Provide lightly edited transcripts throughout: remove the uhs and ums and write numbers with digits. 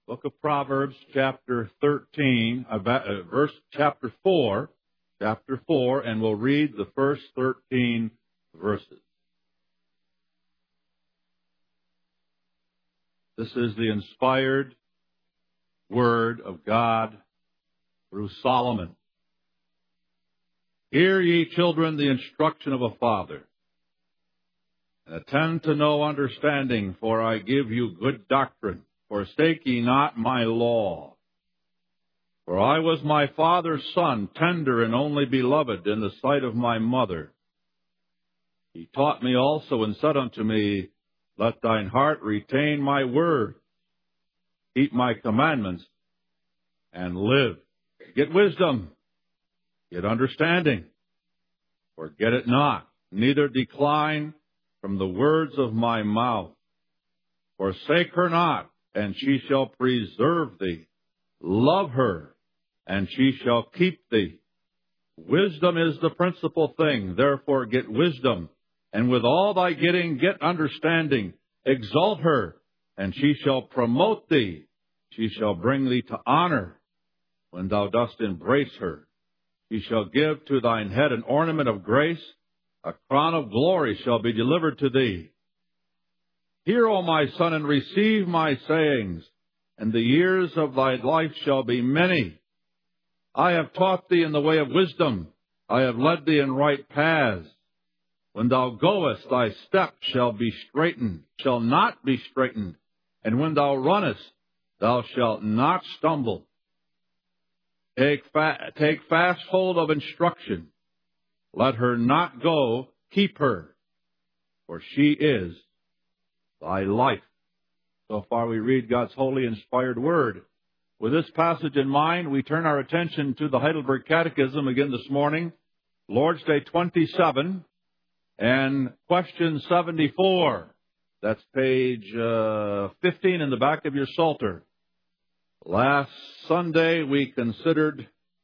Book of Proverbs, chapter 13, chapter 4, and we'll read the first 13 verses. This is the inspired word of God through Solomon. Hear ye, children, the instruction of a father, and attend to know understanding, for I give you good doctrine. Forsake ye not my law. For I was my father's son, tender and only beloved in the sight of my mother. He taught me also and said unto me, Let thine heart retain my word. Keep my commandments and live. Get wisdom. Get understanding. Forget it not, neither decline from the words of my mouth. Forsake her not, and she shall preserve thee. Love her, and she shall keep thee. Wisdom is the principal thing, therefore get wisdom. And with all thy getting, get understanding. Exalt her, and she shall promote thee. She shall bring thee to honor when thou dost embrace her. She shall give to thine head an ornament of grace. A crown of glory shall be delivered to thee. Hear, O my son, and receive my sayings, and the years of thy life shall be many. I have taught thee in the way of wisdom. I have led thee in right paths. When thou goest, thy step shall not be straitened. And when thou runnest, thou shalt not stumble. Take fast hold of instruction. Let her not go, keep her, for she is thy life. So far we read God's holy inspired word. With this passage in mind, we turn our attention to the Heidelberg Catechism again this morning, Lord's Day 27, and question 74. That's page 15 in the back of your Psalter. Last Sunday we considered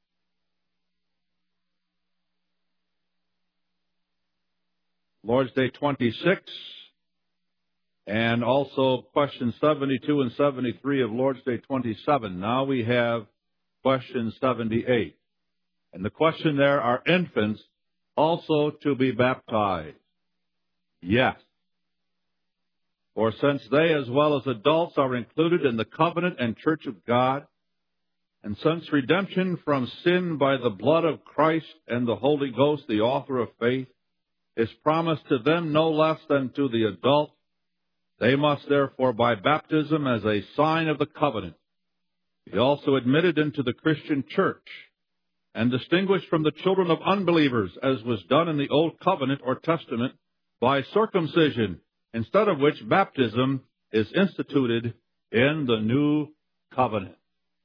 Lord's Day 26, and also questions 72 and 73 of Lord's Day 27. Now we have question 78. And the question there, are infants also to be baptized? Yes. For since they, as well as adults, are included in the covenant and church of God, and since redemption from sin by the blood of Christ and the Holy Ghost, the author of faith, is promised to them no less than to the adult, they must therefore by baptism as a sign of the covenant be also admitted into the Christian church and distinguished from the children of unbelievers, as was done in the Old Covenant or Testament by circumcision, instead of which baptism is instituted in the New Covenant.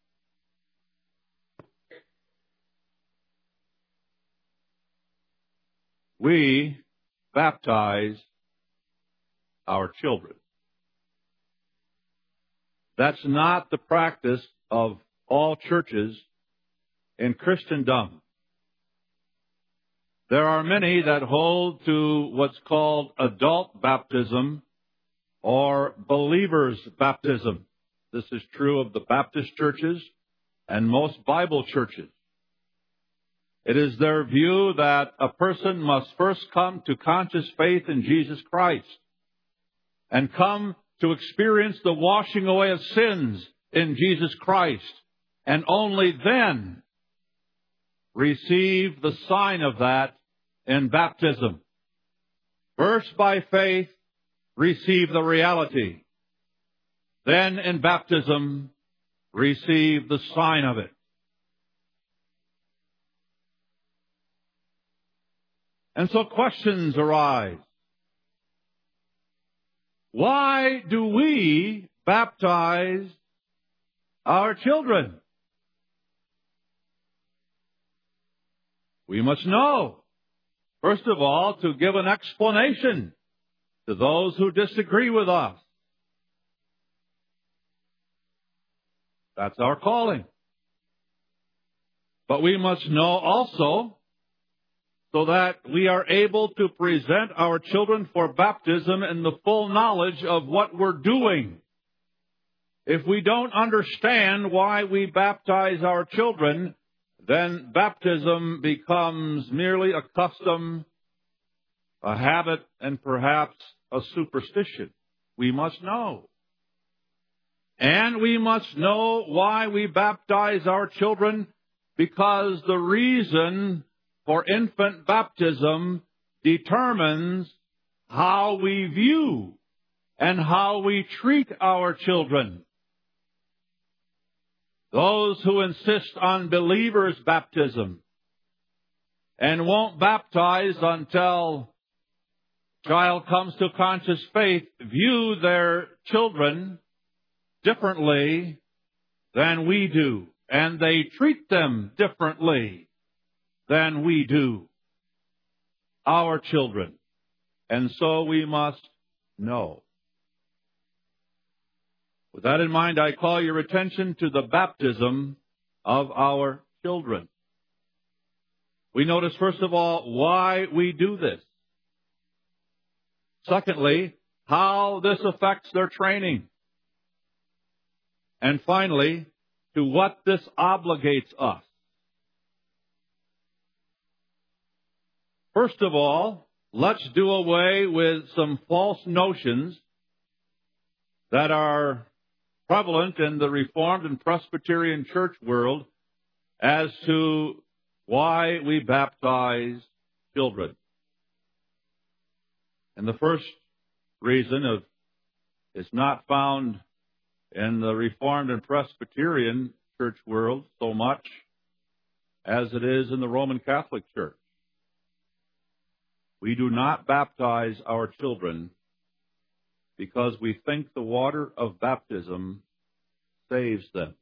We baptize our children. That's not the practice of all churches in Christendom. There are many that hold to what's called adult baptism or believer's baptism. This is true of the Baptist churches and most Bible churches. It is their view that a person must first come to conscious faith in Jesus Christ and come to experience the washing away of sins in Jesus Christ, and only then receive the sign of that in baptism. First, by faith, receive the reality. Then, in baptism, receive the sign of it. And so questions arise. Why do we baptize our children? We must know, first of all, to give an explanation to those who disagree with us. That's our calling. But we must know also, so that we are able to present our children for baptism in the full knowledge of what we're doing. If we don't understand why we baptize our children, then baptism becomes merely a custom, a habit, and perhaps a superstition. We must know. And we must know why we baptize our children, because the reason for infant baptism determines how we view and how we treat our children. Those who insist on believers' baptism and won't baptize until a child comes to conscious faith view their children differently than we do, and they treat them differently than we do, our children. And so we must know. With that in mind, I call your attention to the baptism of our children. We notice, first of all, why we do this. Secondly, how this affects their training. And finally, to what this obligates us. First of all, let's do away with some false notions that are prevalent in the Reformed and Presbyterian church world as to why we baptize children. And the first reason is not found in the Reformed and Presbyterian church world so much as it is in the Roman Catholic Church. We do not baptize our children because we think the water of baptism saves them.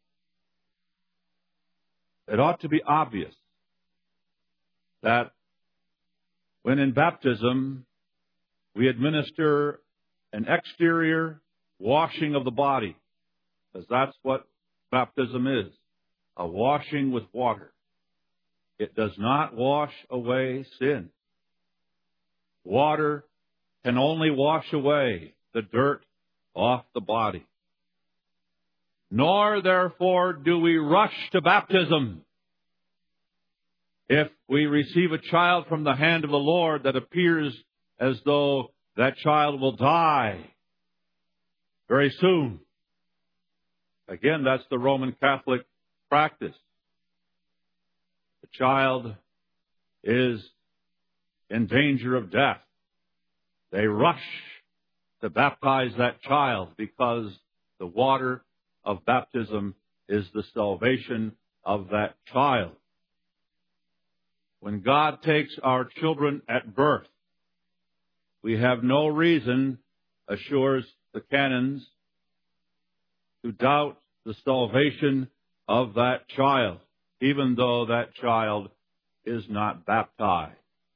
It ought to be obvious that when in baptism we administer an exterior washing of the body, because that's what baptism is, a washing with water. It does not wash away sin. Water can only wash away the dirt off the body. Nor, therefore, do we rush to baptism. If we receive a child from the hand of the Lord that appears as though that child will die very soon. Again, that's the Roman Catholic practice. The child is in danger of death. They rush to baptize that child because the water of baptism is the salvation of that child. When God takes our children at birth, we have no reason, assures the canons, to doubt the salvation of that child, even though that child is not baptized.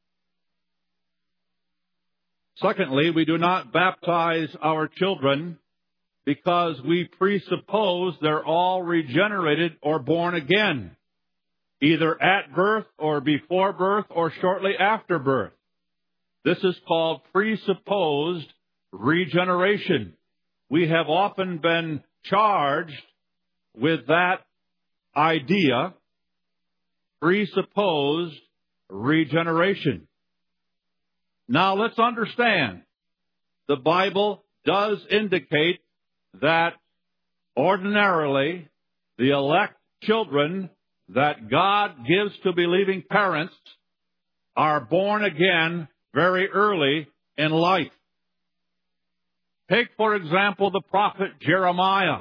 Secondly, we do not baptize our children because we presuppose they're all regenerated or born again, either at birth or before birth or shortly after birth. This is called presupposed regeneration. We have often been charged with that idea, presupposed regeneration. Now let's understand, the Bible does indicate that ordinarily the elect children that God gives to believing parents are born again very early in life. Take, for example, the prophet Jeremiah.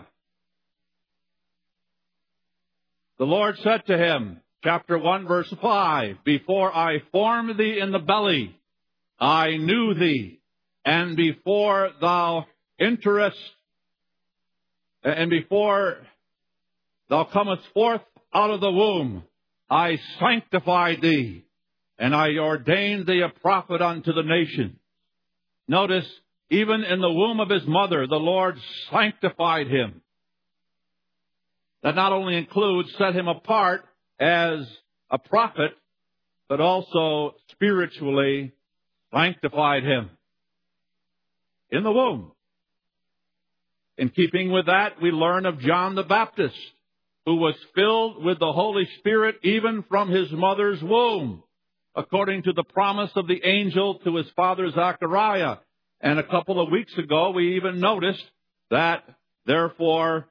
The Lord said to him, chapter 1, verse 5, "Before I formed thee in the belly, I knew thee, and before thou enterest, and before thou comest forth out of the womb, I sanctified thee, and I ordained thee a prophet unto the nation." Notice, even in the womb of his mother, the Lord sanctified him. That not only includes set him apart as a prophet, but also spiritually sanctified him in the womb. In keeping with that, we learn of John the Baptist, who was filled with the Holy Spirit even from his mother's womb, according to the promise of the angel to his father Zechariah. And a couple of weeks ago, we even noticed that, therefore,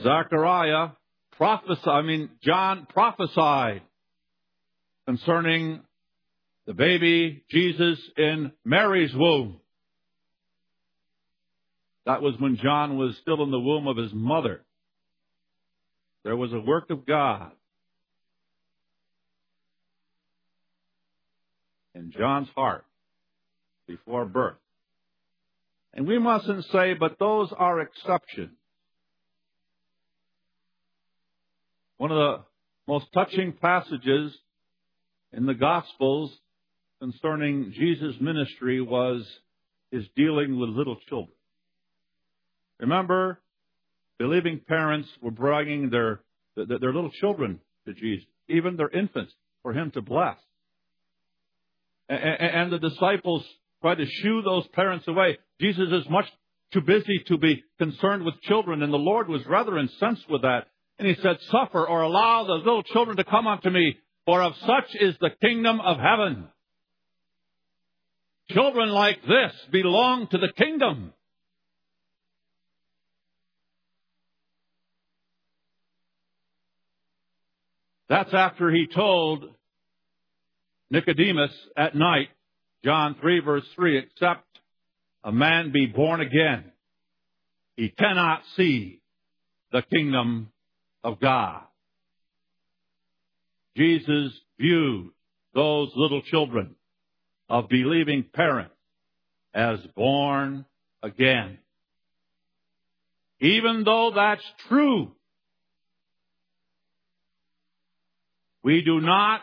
John prophesied concerning the baby Jesus in Mary's womb. That was when John was still in the womb of his mother. There was a work of God in John's heart before birth. And we mustn't say, but those are exceptions. One of the most touching passages in the Gospels concerning Jesus' ministry was his dealing with little children. Remember, believing parents were bringing their little children to Jesus, even their infants, for him to bless. And the disciples tried to shoo those parents away. Jesus is much too busy to be concerned with children, and the Lord was rather incensed with that. And he said, "Suffer or allow the little children to come unto me, for of such is the kingdom of heaven." Children like this belong to the kingdom. That's after he told Nicodemus at night, John 3, verse 3, "Except a man be born again, he cannot see the kingdom of God." Jesus viewed those little children of believing parents as born again. Even though that's true, we do not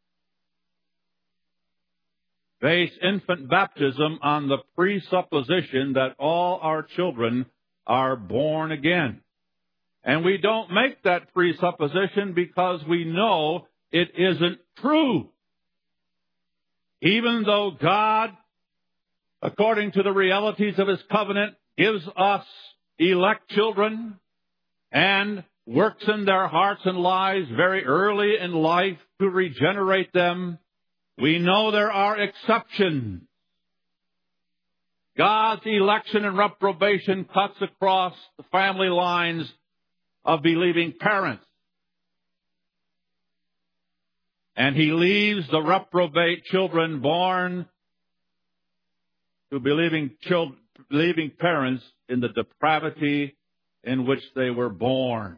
base infant baptism on the presupposition that all our children are born again. And we don't make that presupposition because we know it isn't true. Even though God, according to the realities of his covenant, gives us elect children and works in their hearts and lives very early in life to regenerate them, we know there are exceptions. God's election and reprobation cuts across the family lines of believing parents. And he leaves the reprobate children born to believing parents in the depravity in which they were born.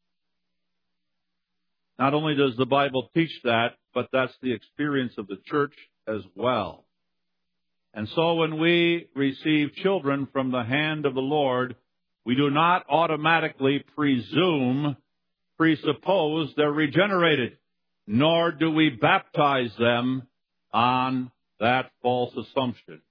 Not only does the Bible teach that, but that's the experience of the church as well. And so when we receive children from the hand of the Lord, we do not automatically presuppose they're regenerated, nor do we baptize them on that false assumption.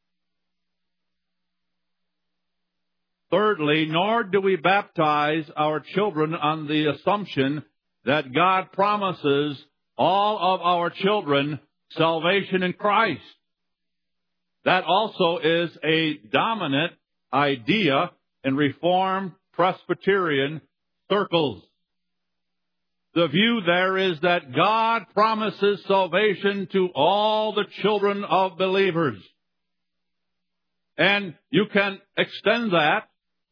Thirdly, nor do we baptize our children on the assumption that God promises all of our children salvation in Christ. That also is a dominant idea in Reformed Presbyterian circles. The view there is that God promises salvation to all the children of believers. And you can extend that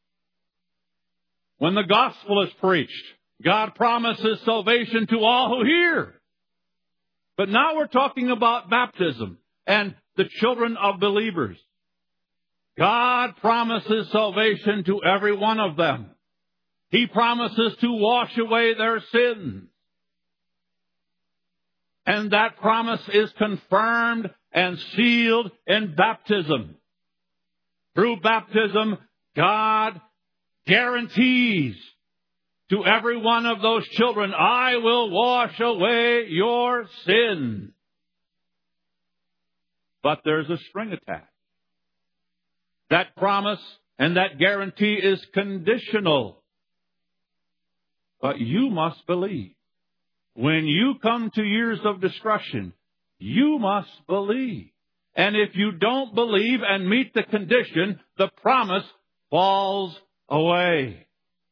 when the gospel is preached. God promises salvation to all who hear. But now we're talking about baptism and the children of believers. God promises salvation to every one of them. He promises to wash away their sins. And that promise is confirmed and sealed in baptism. Through baptism, God guarantees to every one of those children, "I will wash away your sin." But there's a string attached. That promise and that guarantee is conditional. But you must believe. When you come to years of discretion, you must believe. And if you don't believe and meet the condition, the promise falls away.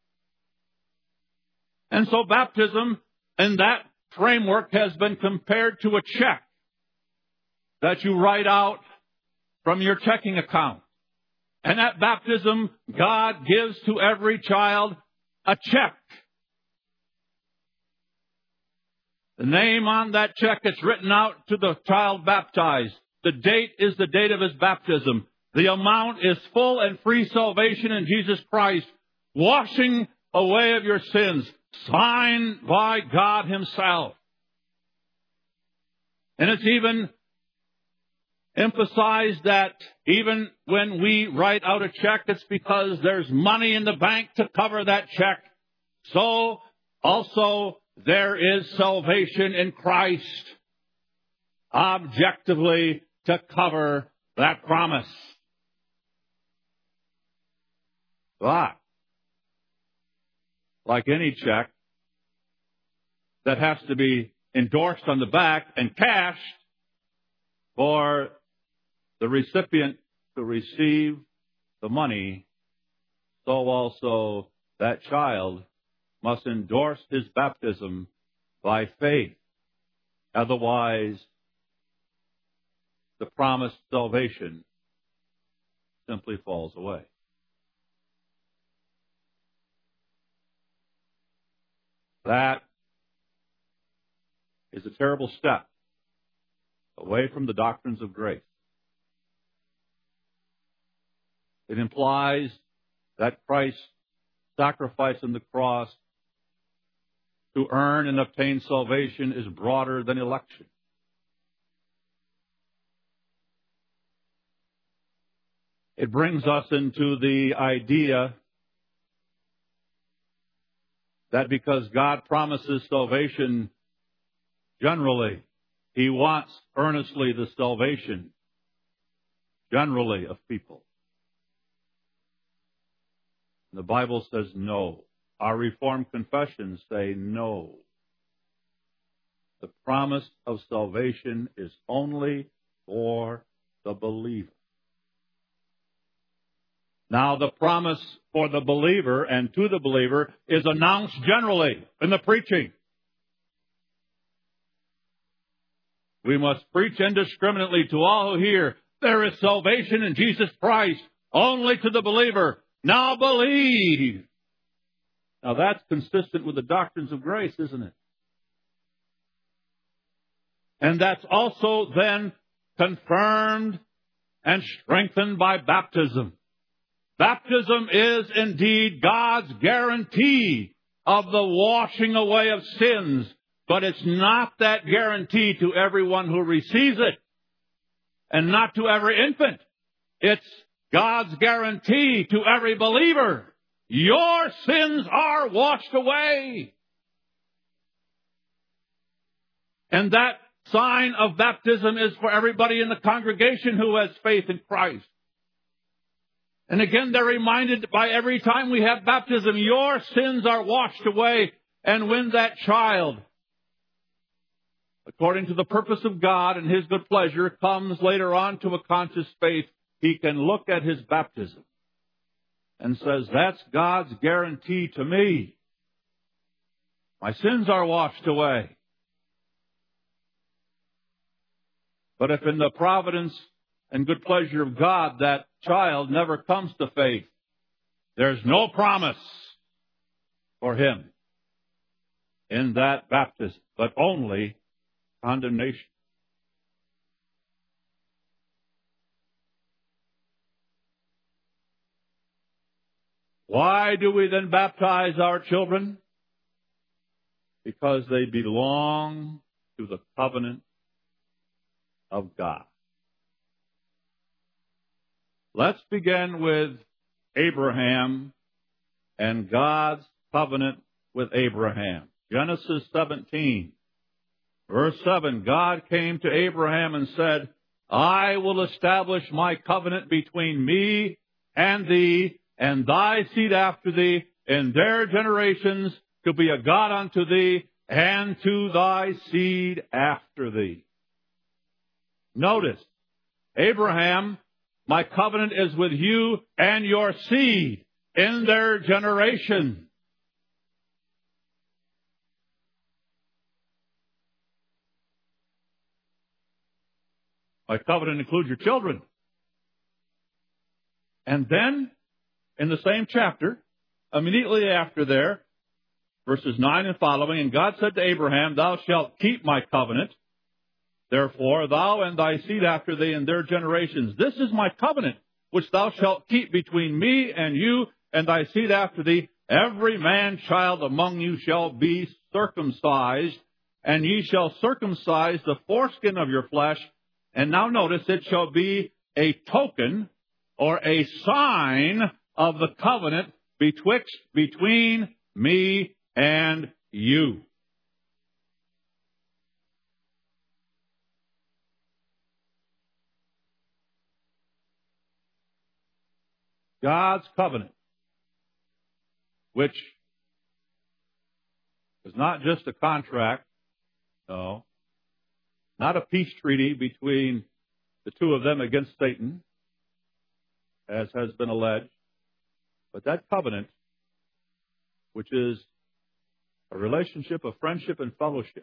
And so baptism in that framework has been compared to a check that you write out from your checking account. And at baptism, God gives to every child a check. The name on that check is written out to the child baptized. The date is the date of his baptism. The amount is full and free salvation in Jesus Christ, washing away of your sins, signed by God Himself. And it's even emphasized that even when we write out a check, it's because there's money in the bank to cover that check. So also there is salvation in Christ, objectively to cover that promise. But, like any check that has to be endorsed on the back and cashed for the recipient to receive the money, so also that child must endorse his baptism by faith. Otherwise, the promised salvation simply falls away. That is a terrible step away from the doctrines of grace. It implies that Christ's sacrifice on the cross to earn and obtain salvation is broader than election. It brings us into the idea that because God promises salvation generally, He wants earnestly the salvation generally of people. The Bible says no. Our Reformed confessions say no. The promise of salvation is only for the believer. Now, the promise for the believer and to the believer is announced generally in the preaching. We must preach indiscriminately to all who hear. There is salvation in Jesus Christ, only to the believer. Now believe. Now that's consistent with the doctrines of grace, isn't it? And that's also then confirmed and strengthened by baptism. Baptism is indeed God's guarantee of the washing away of sins, but it's not that guarantee to everyone who receives it, and not to every infant. It's God's guarantee to every believer. Your sins are washed away. And that sign of baptism is for everybody in the congregation who has faith in Christ. And again, they're reminded by every time we have baptism, your sins are washed away. And when that child, according to the purpose of God and His good pleasure, comes later on to a conscious faith, he can look at his baptism and says, that's God's guarantee to me. My sins are washed away. But if in the providence and good pleasure of God that child never comes to faith, there's no promise for him in that baptism, but only condemnation. Why do we then baptize our children? Because they belong to the covenant of God. Let's begin with Abraham and God's covenant with Abraham. Genesis 17, verse 7, God came to Abraham and said, I will establish my covenant between me and thee and thy seed after thee in their generations to be a God unto thee and to thy seed after thee. Notice, Abraham, my covenant is with you and your seed. in their generation. My covenant includes your children. And then, in the same chapter, immediately after there, verses 9 and following, and God said to Abraham, Thou shalt keep my covenant. Therefore, thou and thy seed after thee and their generations. This is my covenant, which thou shalt keep between me and you and thy seed after thee. Every man-child among you shall be circumcised, and ye shall circumcise the foreskin of your flesh. And now notice, it shall be a token or a sign of the covenant between me and you. God's covenant, which is not just a contract, no, not a peace treaty between the two of them against Satan, as has been alleged, but that covenant, which is a relationship of friendship and fellowship,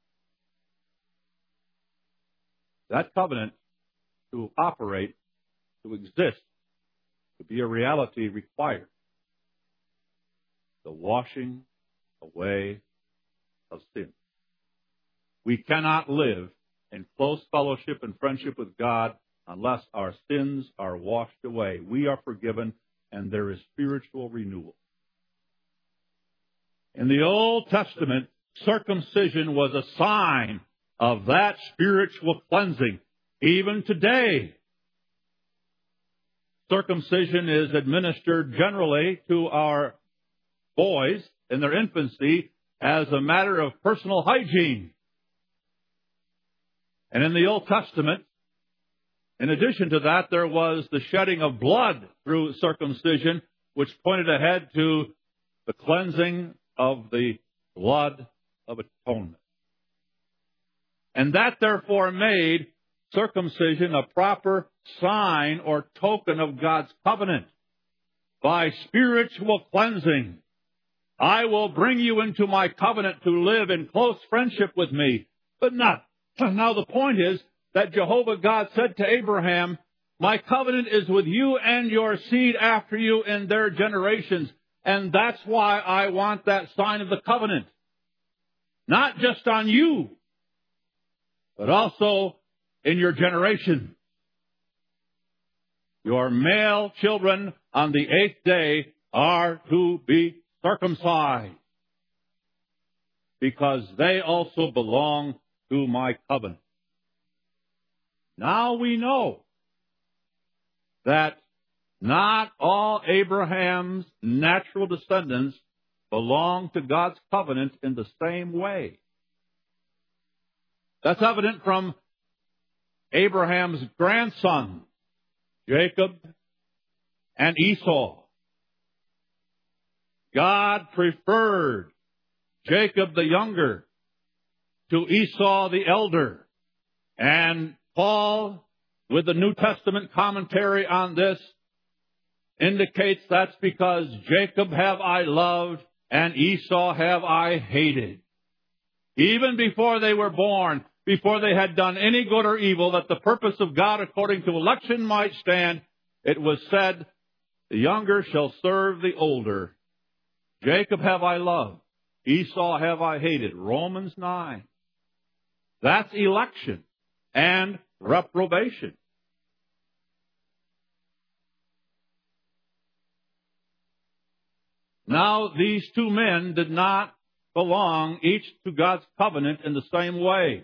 that covenant to operate, to exist, to be a reality requires the washing away of sin. We cannot live in close fellowship and friendship with God unless our sins are washed away. We are forgiven, and there is spiritual renewal. In the Old Testament, circumcision was a sign of that spiritual cleansing. Even today, circumcision is administered generally to our boys in their infancy as a matter of personal hygiene. And in the Old Testament, in addition to that, there was the shedding of blood through circumcision, which pointed ahead to the cleansing of the blood of atonement. And that therefore made circumcision a proper sign or token of God's covenant. By spiritual cleansing, I will bring you into my covenant to live in close friendship with me. But not. Now the point is that Jehovah God said to Abraham, my covenant is with you and your seed after you in their generations. And that's why I want that sign of the covenant. Not just on you, but also in your generation. Your male children on the 8th day are to be circumcised, because they also belong to my covenant. Now we know that not all Abraham's natural descendants belong to God's covenant in the same way. That's evident from Abraham's grandson, Jacob and Esau. God preferred Jacob the younger to Esau the elder. And Paul, with the New Testament commentary on this, indicates that's because Jacob have I loved and Esau have I hated. Even before they were born, before they had done any good or evil, that the purpose of God according to election might stand, it was said, the younger shall serve the older. Jacob have I loved, Esau have I hated. Romans 9. That's election and reprobation. Now, these two men did not belong each to God's covenant in the same way.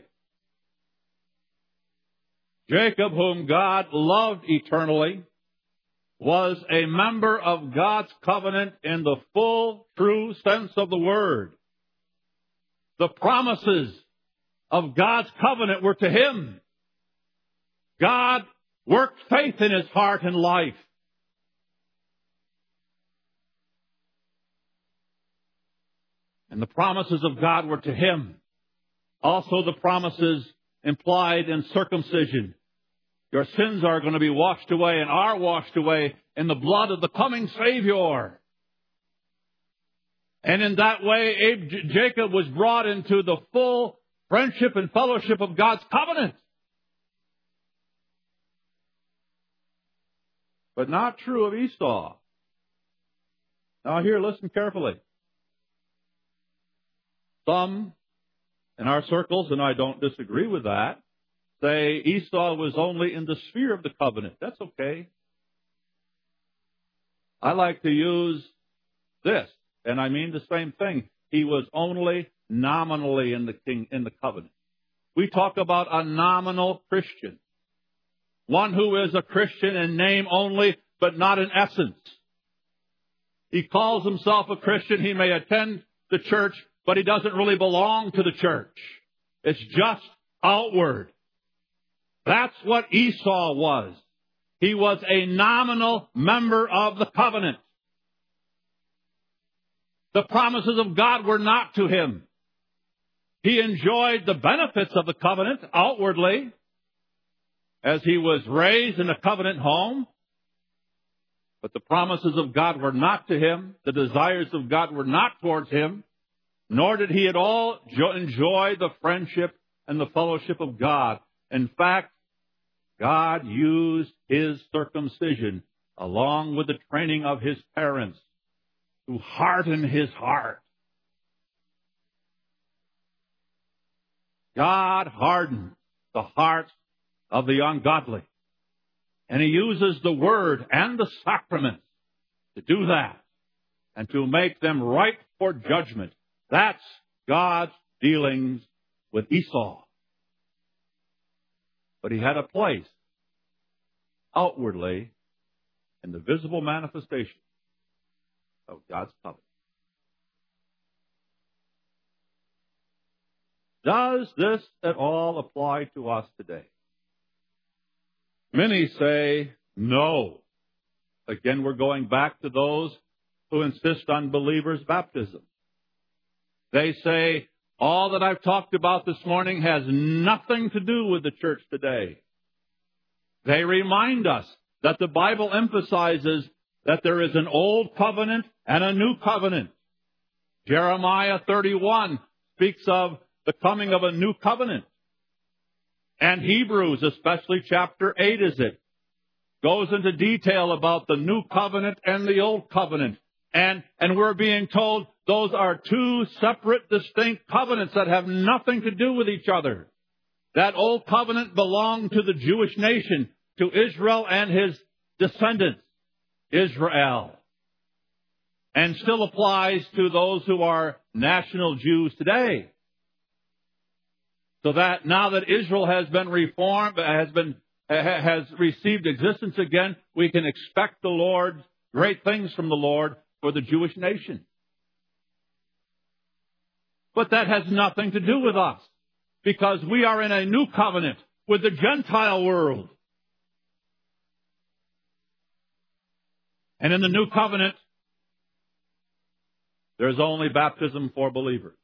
Jacob, whom God loved eternally, was a member of God's covenant in the full, true sense of the word. The promises of God's covenant were to him. God worked faith in his heart and life. And the promises of God were to him. Also the promises implied in circumcision. Your sins are going to be washed away and are washed away in the blood of the coming Savior. And in that way, Jacob was brought into the full friendship and fellowship of God's covenant. But not true of Esau. Now here, listen carefully. Some in our circles, and I don't disagree with that, say Esau was only in the sphere of the covenant. That's okay. I like to use this, and I mean the same thing. He was only nominally in the covenant. We talk about a nominal Christian. One who is a Christian in name only, but not in essence. He calls himself a Christian. He may attend the church, but he doesn't really belong to the church. It's just outward. That's what Esau was. He was a nominal member of the covenant. The promises of God were not to him. He enjoyed the benefits of the covenant outwardly, as he was raised in a covenant home. But the promises of God were not to him. The desires of God were not towards him. Nor did he at all enjoy the friendship and the fellowship of God. In fact, God used his circumcision along with the training of his parents to harden his heart. God hardens the hearts of the ungodly. And he uses the word and the sacraments to do that and to make them ripe for judgment. That's God's dealings with Esau. But he had a place outwardly in the visible manifestation of God's covenant. Does this at all apply to us today? Many say no. Again, we're going back to those who insist on believers' baptism. They say, all that I've talked about this morning has nothing to do with the church today. They remind us that the Bible emphasizes that there is an old covenant and a new covenant. Jeremiah 31 speaks of the coming of a new covenant. And Hebrews, especially chapter 8 goes into detail about the new covenant and the old covenant. And we're being told those are two separate, distinct covenants that have nothing to do with each other. That old covenant belonged to the Jewish nation, to Israel and his descendants, Israel. And still applies to those who are national Jews today. So that now that Israel has been reformed, has received existence again, we can expect the Lord, great things from the Lord for the Jewish nation. But that has nothing to do with us, because we are in a new covenant with the Gentile world. And in the new covenant, there's only baptism for believers.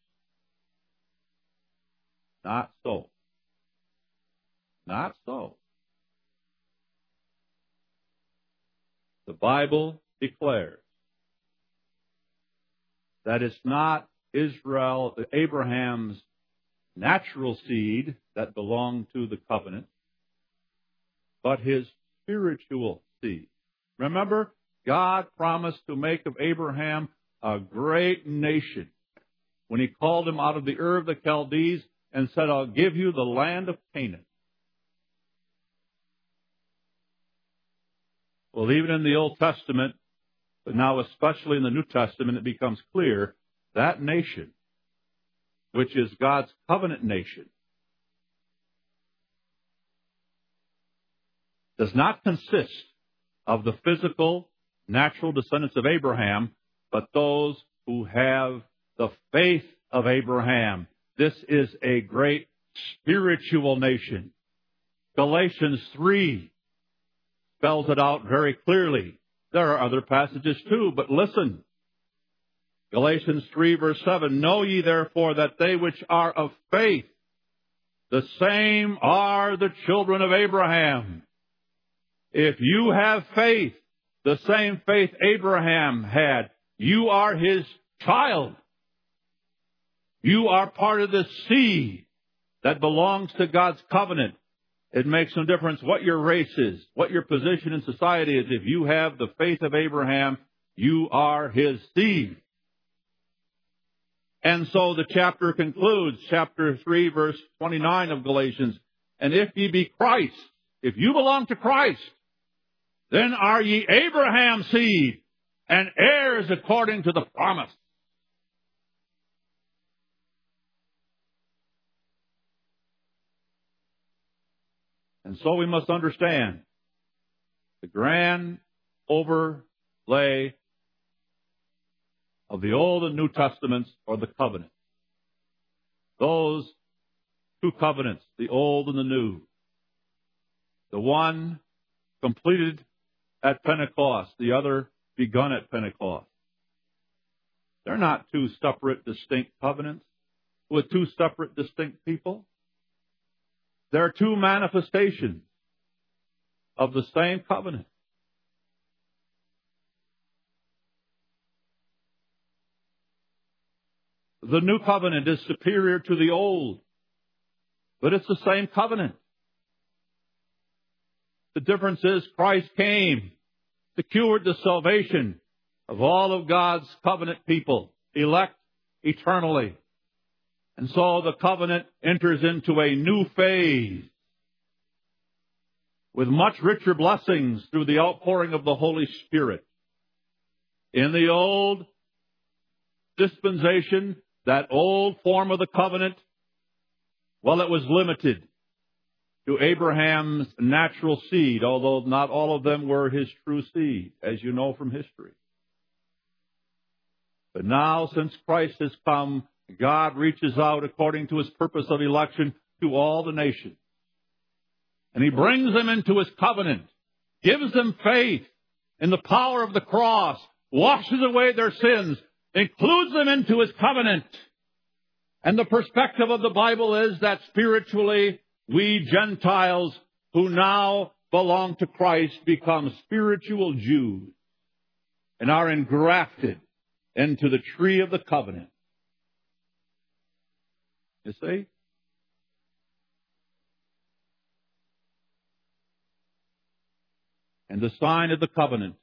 Not so. Not so. The Bible declares that it's not Israel, Abraham's natural seed that belonged to the covenant, but his spiritual seed. Remember, God promised to make of Abraham a great nation when he called him out of the Ur of the Chaldees and said, I'll give you the land of Canaan. Well, even in the Old Testament, but now especially in the New Testament, it becomes clear that nation, which is God's covenant nation, does not consist of the physical, natural descendants of Abraham, but those who have the faith of Abraham. This is a great spiritual nation. Galatians 3 spells it out very clearly. There are other passages too, but listen. Galatians 3 verse 7, Know ye therefore that they which are of faith, the same are the children of Abraham. If you have faith, the same faith Abraham had. You are his child. You are part of the seed that belongs to God's covenant. It makes no difference what your race is, what your position in society is. If you have the faith of Abraham, you are his seed. And so the chapter concludes, chapter 3, verse 29 of Galatians. And if ye be Christ, if you belong to Christ, then are ye Abraham's seed and heirs according to the promise. And so we must understand the grand overlay of the Old and New Testaments, or the covenant. Those two covenants, the Old and the New. The one completed at Pentecost, the other begun at Pentecost. They're not two separate, distinct covenants with two separate, distinct people. They're two manifestations of the same covenant. The new covenant is superior to the old, but it's the same covenant. The difference is Christ came, secured the salvation of all of God's covenant people, elect eternally. And so the covenant enters into a new phase with much richer blessings through the outpouring of the Holy Spirit. In the old dispensation, that old form of the covenant, well, it was limited to Abraham's natural seed, although not all of them were his true seed, as you know from history. But now, since Christ has come, God reaches out according to his purpose of election to all the nations. And he brings them into his covenant, gives them faith in the power of the cross, washes away their sins, includes them into his covenant. And the perspective of the Bible is that spiritually, we Gentiles who now belong to Christ become spiritual Jews and are engrafted into the tree of the covenant. You see? And the sign of the covenant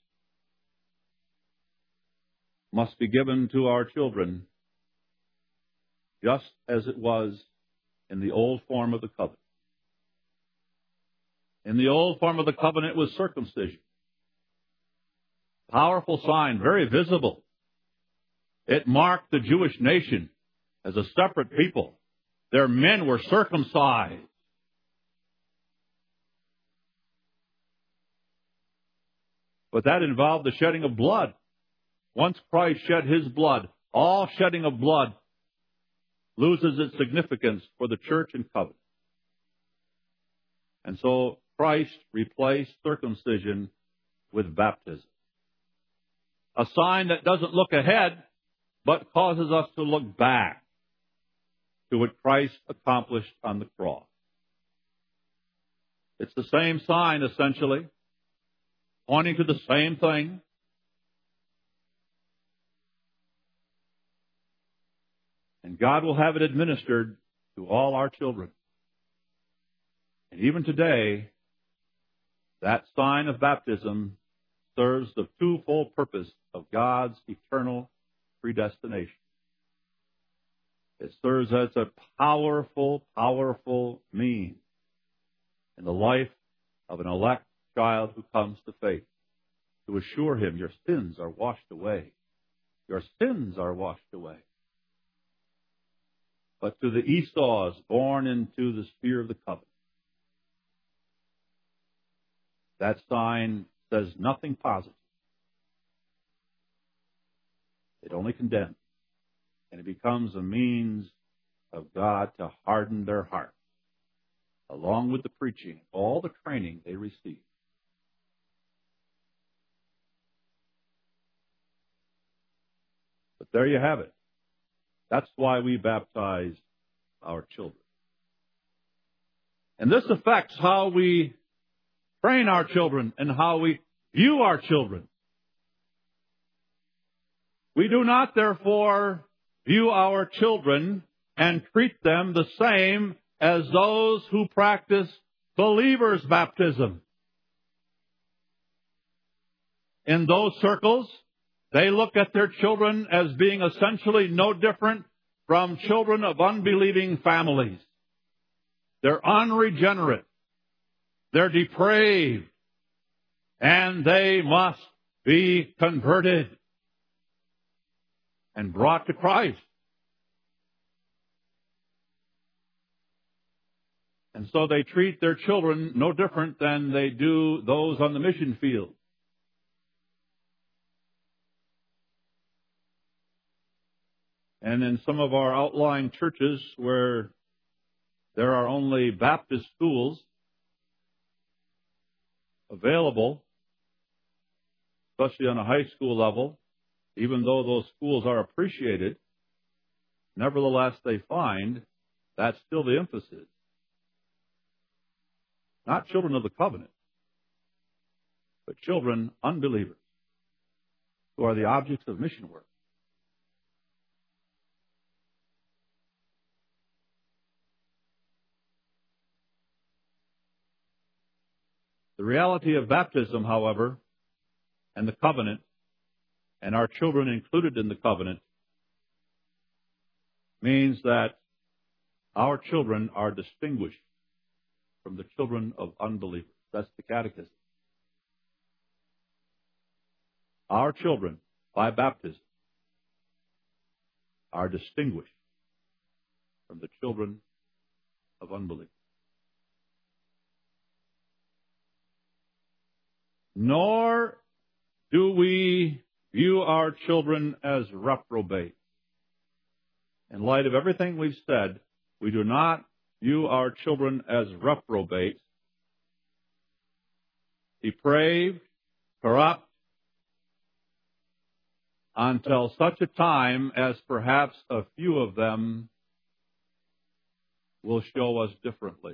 must be given to our children just as it was in the old form of the covenant. In the old form of the covenant was circumcision. Powerful sign, very visible. It marked the Jewish nation as a separate people. Their men were circumcised. But that involved the shedding of blood. Once Christ shed his blood, all shedding of blood loses its significance for the church and covenant. And so Christ replaced circumcision with baptism. A sign that doesn't look ahead, but causes us to look back to what Christ accomplished on the cross. It's the same sign, essentially, pointing to the same thing. And God will have it administered to all our children. And even today, that sign of baptism serves the twofold purpose of God's eternal predestination. It serves as a powerful, powerful means in the life of an elect child who comes to faith, to assure him your sins are washed away. Your sins are washed away. But to the Esau's born into the sphere of the covenant, that sign says nothing positive. It only condemns. And it becomes a means of God to harden their hearts, along with the preaching, all the training they receive. But there you have it. That's why we baptize our children. And this affects how we train our children and how we view our children. We do not, therefore, view our children and treat them the same as those who practice believers' baptism. In those circles, they look at their children as being essentially no different from children of unbelieving families. They're unregenerate. They're depraved. And they must be converted and brought to Christ. And so they treat their children no different than they do those on the mission field. And in some of our outlying churches where there are only Baptist schools available, especially on a high school level, even though those schools are appreciated, nevertheless they find that's still the emphasis. Not children of the covenant, but children, unbelievers, who are the objects of mission work. The reality of baptism, however, and the covenant, and our children included in the covenant, means that our children are distinguished from the children of unbelievers. That's the catechism. Our children, by baptism, are distinguished from the children of unbelievers. Nor do we view our children as reprobate. In light of everything we've said, we do not view our children as reprobate, depraved, corrupt, until such a time as perhaps a few of them will show us differently.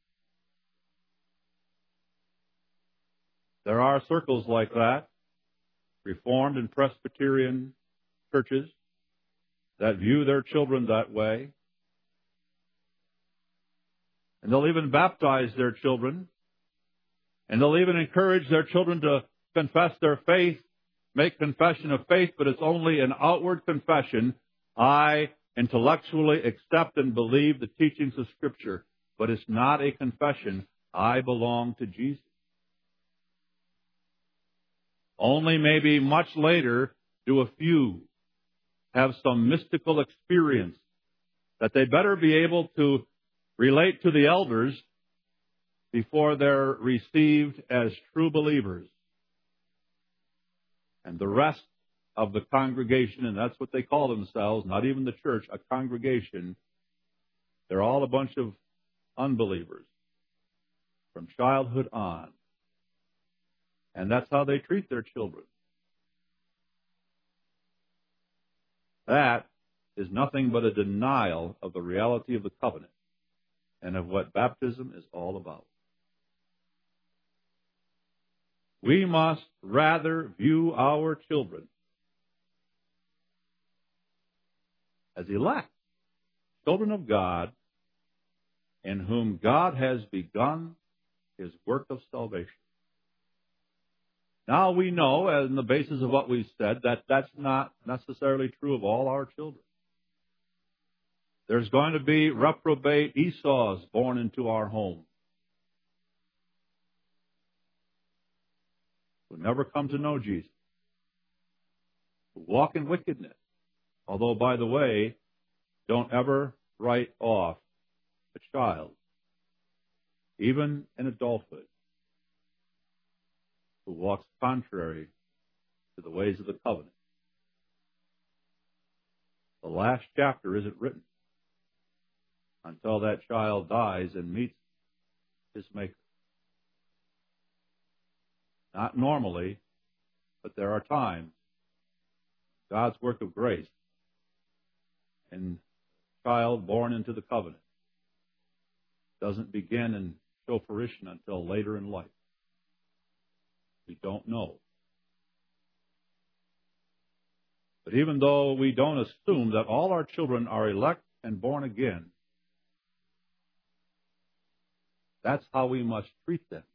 There are circles like that, Reformed and Presbyterian churches, that view their children that way. And they'll even baptize their children. And they'll even encourage their children to confess their faith, make confession of faith, but it's only an outward confession. I intellectually accept and believe the teachings of Scripture, but it's not a confession. I belong to Jesus. Only maybe much later do a few have some mystical experience that they better be able to relate to the elders before they're received as true believers. And the rest of the congregation, and that's what they call themselves, not even the church, a congregation, they're all a bunch of unbelievers from childhood on. And that's how they treat their children. That is nothing but a denial of the reality of the covenant and of what baptism is all about. We must rather view our children as elect, children of God, in whom God has begun His work of salvation. Now we know, on the basis of what we've said, that that's not necessarily true of all our children. There's going to be reprobate Esau's born into our home who never come to know Jesus, who walk in wickedness. Although, by the way, don't ever write off a child, even in adulthood, who walks contrary to the ways of the covenant. The last chapter isn't written until that child dies and meets his Maker. Not normally, but there are times God's work of grace and child born into the covenant doesn't begin and show fruition until later in life. We don't know. But even though we don't assume that all our children are elect and born again, that's how we must treat them.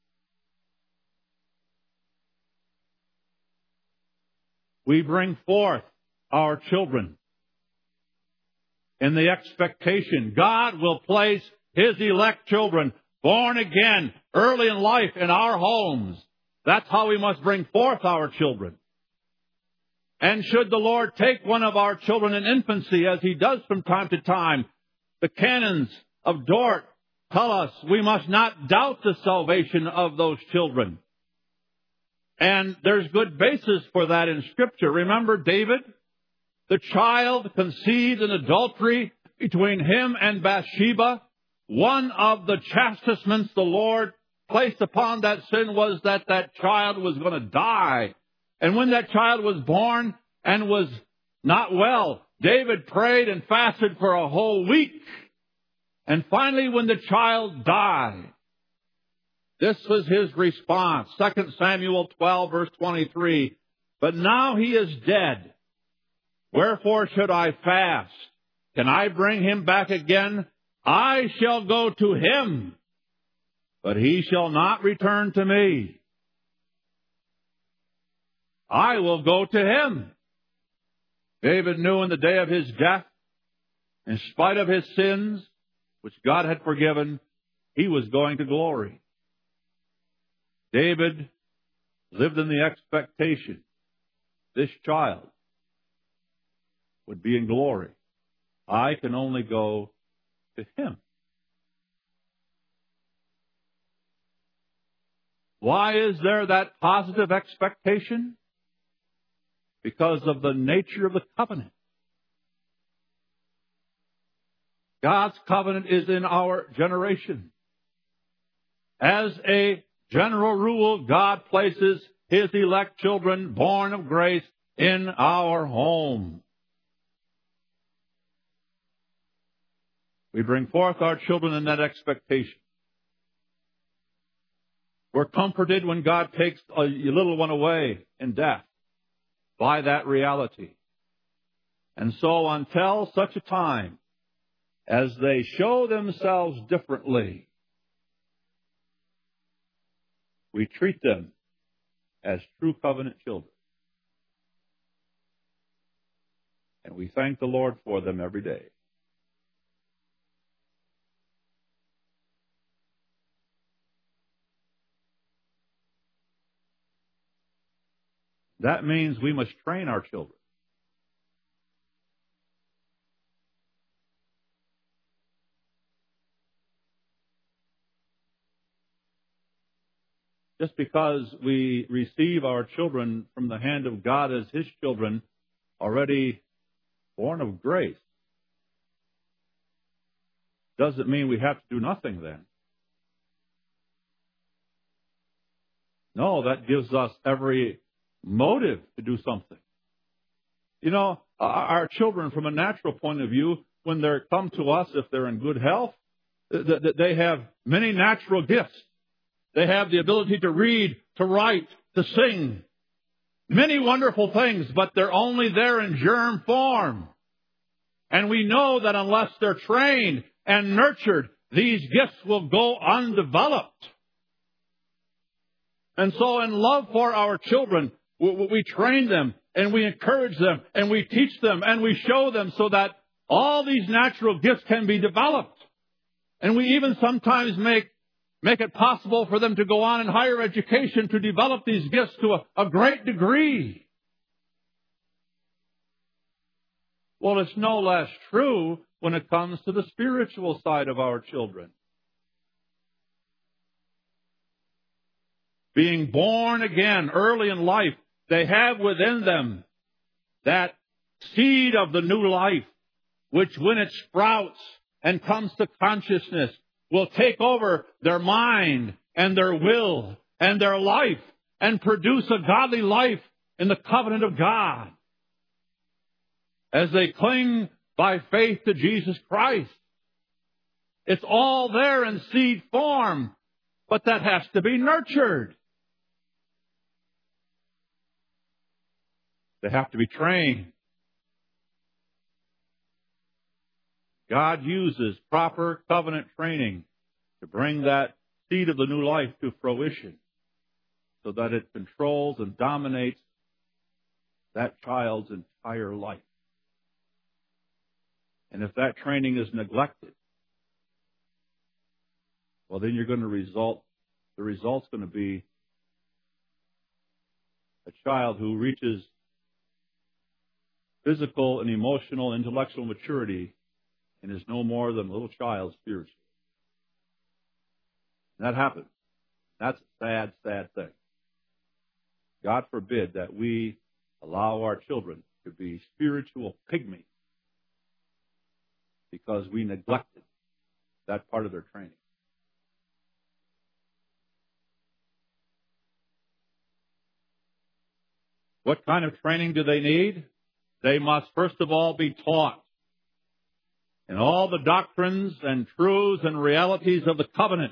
We bring forth our children in the expectation God will place His elect children born again early in life in our homes. That's how we must bring forth our children. And should the Lord take one of our children in infancy, as He does from time to time, the canons of Dort tell us we must not doubt the salvation of those children. And there's good basis for that in Scripture. Remember David? The child conceived in adultery between him and Bathsheba. One of the chastisements the Lord placed upon that sin was that that child was going to die. And when that child was born and was not well, David prayed and fasted for a whole week. And finally, when the child died, this was his response. 2 Samuel 12, verse 23. But now he is dead. Wherefore should I fast? Can I bring him back again? I shall go to him, but he shall not return to me. I will go to him. David knew in the day of his death, in spite of his sins, which God had forgiven, he was going to glory. David lived in the expectation this child would be in glory. I can only go to him. Why is there that positive expectation? Because of the nature of the covenant. God's covenant is in our generation. As a general rule, God places His elect children born of grace in our home. We bring forth our children in that expectation. We're comforted when God takes a little one away in death by that reality. And so until such a time as they show themselves differently, we treat them as true covenant children. And we thank the Lord for them every day. That means we must train our children. Just because we receive our children from the hand of God as His children, already born of grace, doesn't mean we have to do nothing then. No, that gives us every motive to do something. You know, our children, from a natural point of view, when they come to us, if they're in good health, they have many natural gifts. They have the ability to read, to write, to sing. Many wonderful things, but they're only there in germ form. And we know that unless they're trained and nurtured, these gifts will go undeveloped. And so in love for our children, we train them and we encourage them and we teach them and we show them so that all these natural gifts can be developed. And we even sometimes make it possible for them to go on in higher education to develop these gifts to a great degree. Well, it's no less true when it comes to the spiritual side of our children. Being born again early in life, they have within them that seed of the new life, which when it sprouts and comes to consciousness, will take over their mind and their will and their life and produce a godly life in the covenant of God as they cling by faith to Jesus Christ. It's all there in seed form, but that has to be nurtured. They have to be trained. God uses proper covenant training to bring that seed of the new life to fruition so that it controls and dominates that child's entire life. And if that training is neglected, well, then the result's going to be a child who reaches physical and emotional, intellectual maturity and is no more than a little child spiritually. And that happens. That's a sad, sad thing. God forbid that we allow our children to be spiritual pygmies because we neglected that part of their training. What kind of training do they need? They must first of all be taught in all the doctrines and truths and realities of the covenant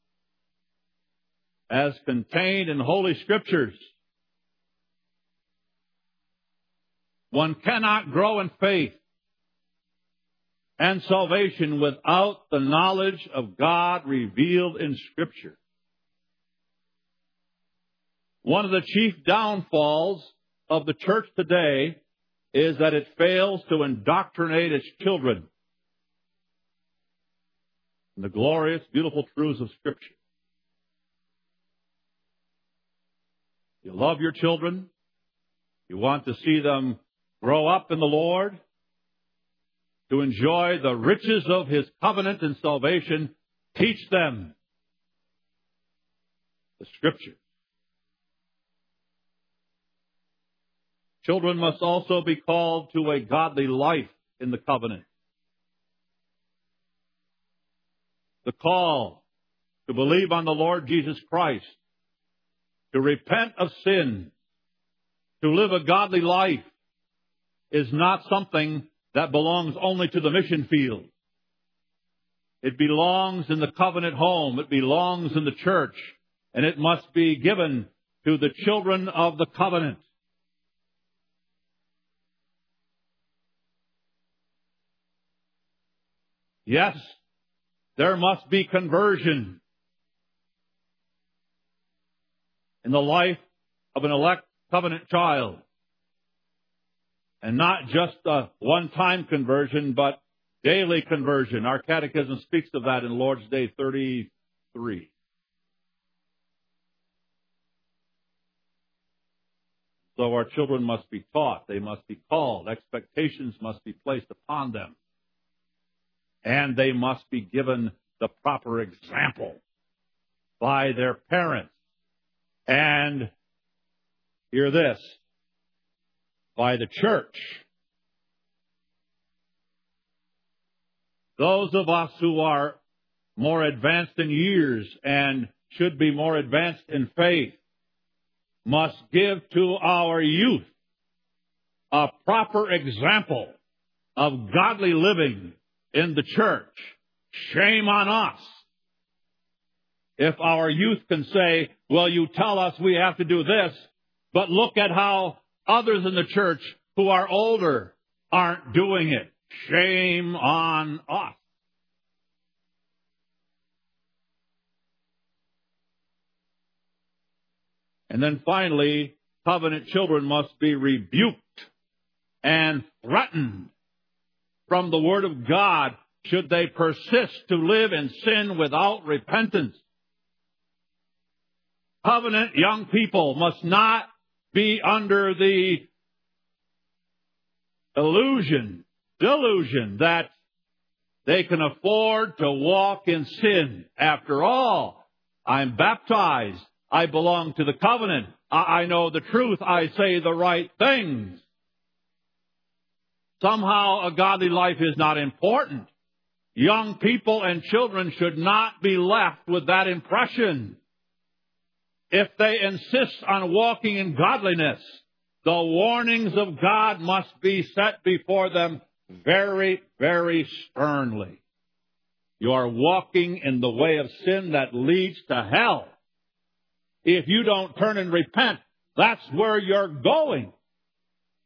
as contained in Holy Scriptures. One cannot grow in faith and salvation without the knowledge of God revealed in Scripture. One of the chief downfalls of the church today is that it fails to indoctrinate its children in the glorious, beautiful truths of Scripture. You love your children. You want to see them grow up in the Lord, to enjoy the riches of His covenant and salvation. Teach them the Scripture. Children must also be called to a godly life in the covenant. The call to believe on the Lord Jesus Christ, to repent of sin, to live a godly life, is not something that belongs only to the mission field. It belongs in the covenant home. It belongs in the church. And it must be given to the children of the covenant. Yes, there must be conversion in the life of an elect covenant child. And not just a one-time conversion, but daily conversion. Our catechism speaks of that in Lord's Day 33. So our children must be taught. They must be called. Expectations must be placed upon them. And they must be given the proper example by their parents. And, hear this, by the church. Those of us who are more advanced in years and should be more advanced in faith must give to our youth a proper example of godly living in the church. Shame on us if our youth can say, well, you tell us we have to do this, but look at how others in the church who are older aren't doing it. Shame on us. And then finally, covenant children must be rebuked and threatened from the Word of God should they persist to live in sin without repentance. Covenant young people must not be under the delusion that they can afford to walk in sin. After all, I'm baptized. I belong to the covenant. I know the truth. I say the right things. Somehow a godly life is not important. Young people and children should not be left with that impression. If they insist on walking in godliness, the warnings of God must be set before them very, very sternly. You are walking in the way of sin that leads to hell. If you don't turn and repent, that's where you're going.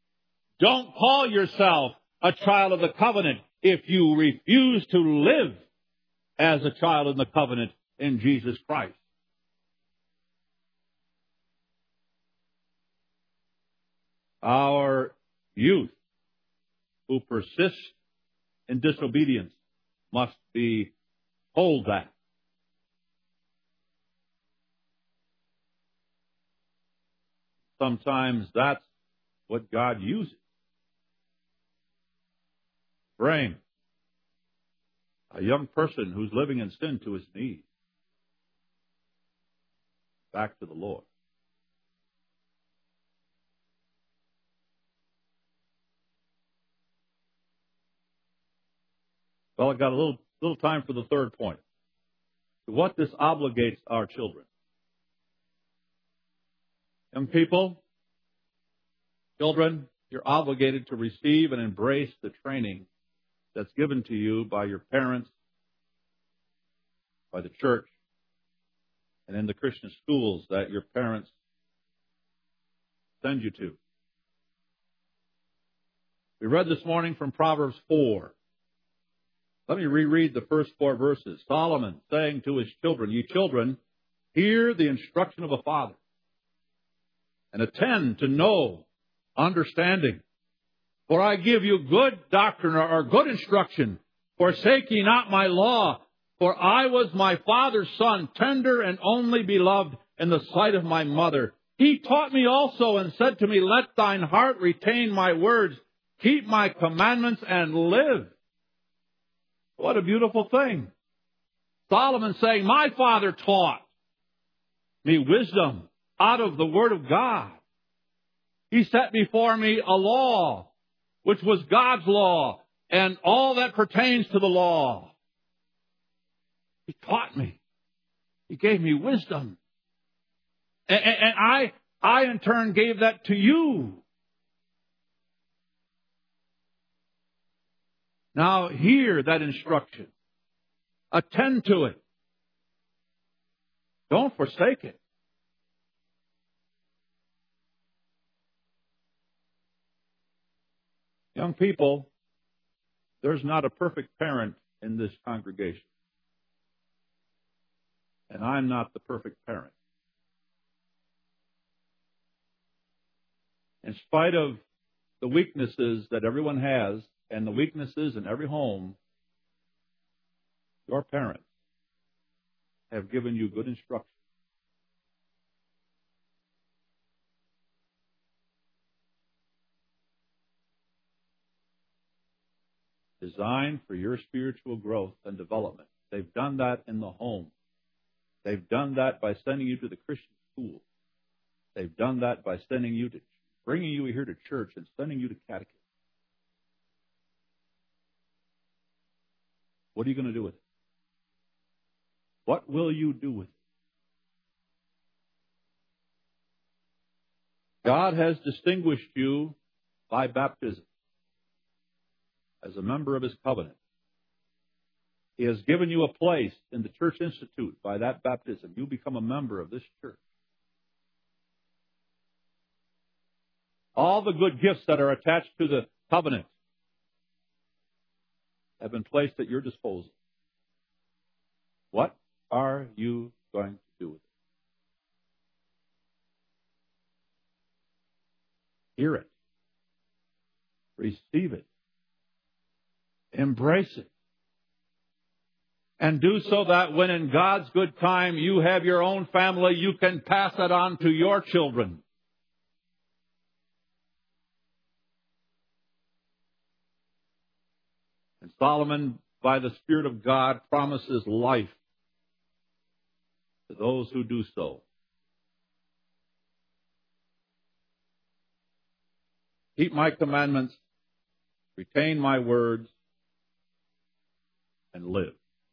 Don't call yourself a child of the covenant if you refuse to live as a child in the covenant in Jesus Christ. Our youth who persist in disobedience must be told that. Sometimes that's what God uses. Bring a young person who's living in sin to his knees back to the Lord. Well, I've got a little time for the third point. What this obligates our children. Young people, children, you're obligated to receive and embrace the training that's given to you by your parents, by the church, and in the Christian schools that your parents send you to. We read this morning from Proverbs 4. Let me reread the first 4 verses. Solomon saying to his children, "You children, hear the instruction of a father, and attend to know understanding. For I give you good doctrine or good instruction. Forsake ye not my law. For I was my father's son, tender and only beloved in the sight of my mother. He taught me also and said to me, Let thine heart retain my words. Keep my commandments and live." What a beautiful thing. Solomon saying, my father taught me wisdom out of the Word of God. He set before me a law, which was God's law, and all that pertains to the law. He taught me. He gave me wisdom. And I in turn gave that to you. Now hear that instruction. Attend to it. Don't forsake it. Young people, there's not a perfect parent in this congregation. And I'm not the perfect parent. In spite of the weaknesses that everyone has, and the weaknesses in every home, your parents have given you good instruction. Designed for your spiritual growth and development. They've done that in the home. They've done that by sending you to the Christian school. They've done that by bringing you here to church and sending you to catechism. What are you going to do with it? What will you do with it? God has distinguished you by baptism as a member of His covenant. He has given you a place in the Church Institute by that baptism. You become a member of this church. All the good gifts that are attached to the covenant have been placed at your disposal. What are you going to do with it? Hear it. Receive it. Embrace it. And do so that when in God's good time you have your own family, you can pass it on to your children. And Solomon, by the Spirit of God, promises life to those who do so. Keep my commandments, retain my words, and live.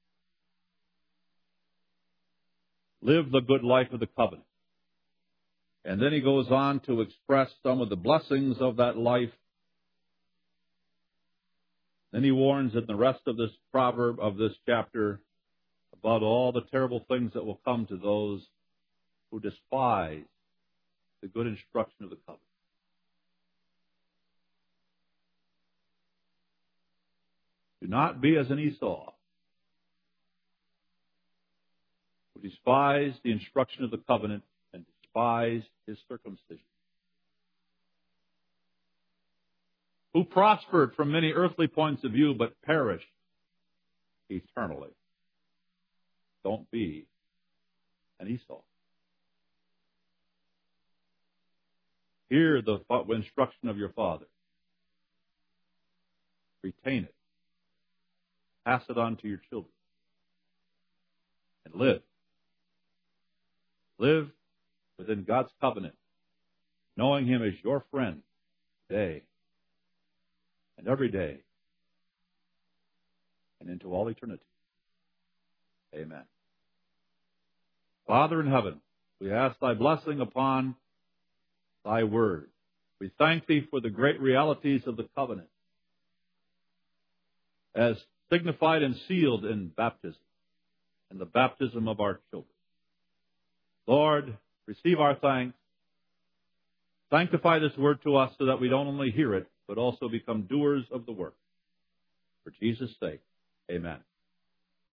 Live the good life of the covenant. And then he goes on to express some of the blessings of that life. Then he warns in the rest of this proverb of this chapter about all the terrible things that will come to those who despise the good instruction of the covenant. Do not be as an Esau, who despised the instruction of the covenant and despised his circumcision, who prospered from many earthly points of view but perished eternally. Don't be an Esau. Hear the instruction of your father. Retain it. Pass it on to your children. And live. Live within God's covenant, knowing Him as your friend today and every day and into all eternity. Amen. Father in heaven, we ask Thy blessing upon Thy word. We thank Thee for the great realities of the covenant as signified and sealed in baptism and the baptism of our children. Lord, receive our thanks. Sanctify this word to us so that we don't only hear it, but also become doers of the work. For Jesus' sake, amen.